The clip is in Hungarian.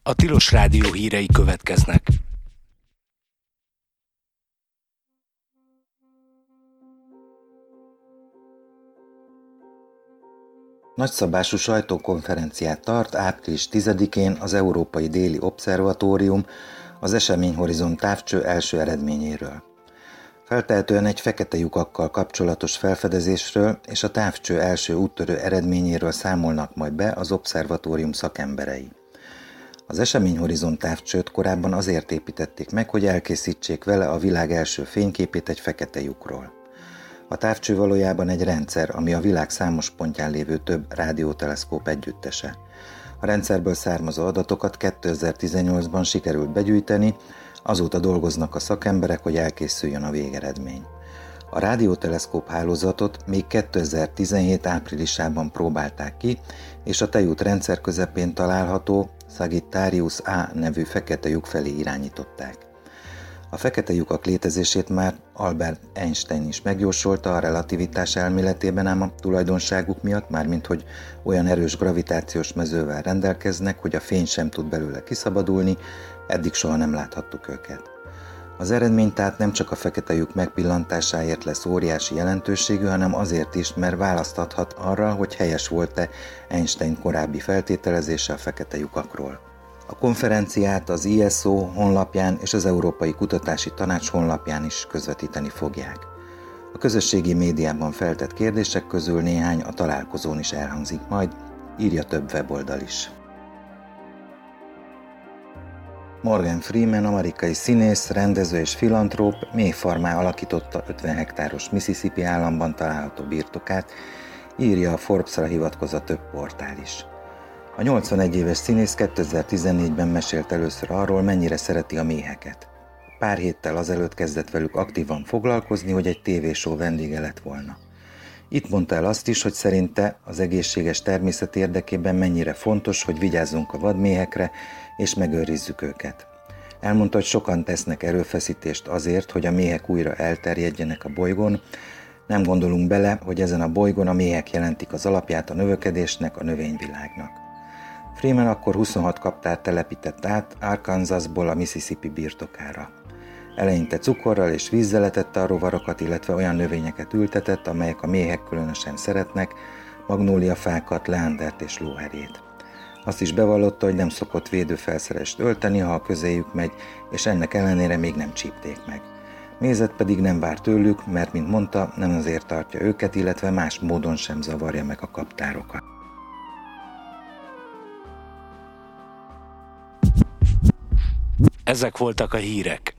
A Tilos Rádió hírei következnek. Nagyszabású sajtókonferenciát tart április 10-én az Európai Déli Obszervatórium az Eseményhorizont távcső első eredményéről. Feltehetően egy fekete lyukakkal kapcsolatos felfedezésről és a távcső első úttörő eredményéről számolnak majd be az obszervatórium szakemberei. Az Eseményhorizont távcsőt korábban azért építették meg, hogy elkészítsék vele a világ első fényképét egy fekete lyukról. A távcső valójában egy rendszer, ami a világ számos pontján lévő több rádióteleszkóp együttese. A rendszerből származó adatokat 2018-ban sikerült begyűjteni, azóta dolgoznak a szakemberek, hogy elkészüljön a végeredmény. A rádióteleszkóp hálózatot még 2017 áprilisában próbálták ki, és a Tejút rendszer közepén található Sagittarius A nevű fekete lyuk felé irányították. A fekete lyukak létezését már Albert Einstein is megjósolta a relativitás elméletében, ám a tulajdonságuk miatt, mármint hogy olyan erős gravitációs mezővel rendelkeznek, hogy a fény sem tud belőle kiszabadulni, eddig soha nem láthattuk őket. Az eredmény tehát nem csak a fekete lyuk megpillantásáért lesz óriási jelentőségű, hanem azért is, mert választhathat arra, hogy helyes volt-e Einstein korábbi feltételezése a fekete lyukakról. A konferenciát az ISO honlapján és az Európai Kutatási Tanács honlapján is közvetíteni fogják. A közösségi médiában feltett kérdések közül néhány a találkozón is elhangzik majd, írja több weboldal is. Morgan Freeman, amerikai színész, rendező és filantróp méhfarmá alakította 50 hektáros Mississippi államban található birtokát, írja a Forbes-ra hivatkozva több portál is. A 81 éves színész 2014-ben mesélt először arról, mennyire szereti a méheket. Pár héttel azelőtt kezdett velük aktívan foglalkozni, hogy egy tévéshow vendége lett volna. Itt mondta el azt is, hogy szerinte az egészséges természet érdekében mennyire fontos, hogy vigyázzunk a vadméhekre és megőrizzük őket. Elmondta, hogy sokan tesznek erőfeszítést azért, hogy a méhek újra elterjedjenek a bolygón. Nem gondolunk bele, hogy ezen a bolygón a méhek jelentik az alapját a növekedésnek, a növényvilágnak. Freeman akkor 26 kaptárt telepített át Arkansasból a Mississippi birtokára. Eleinte cukorral és vízzel etette a rovarokat, illetve olyan növényeket ültetett, amelyek a méhek különösen szeretnek, magnóliafákat, leandert és lóherjét. Azt is bevallotta, hogy nem szokott védőfelszerest ölteni, ha a közéjük megy, és ennek ellenére még nem csípték meg. Mézet pedig nem vár tőlük, mert, mint mondta, nem azért tartja őket, illetve más módon sem zavarja meg a kaptárokat. Ezek voltak a hírek.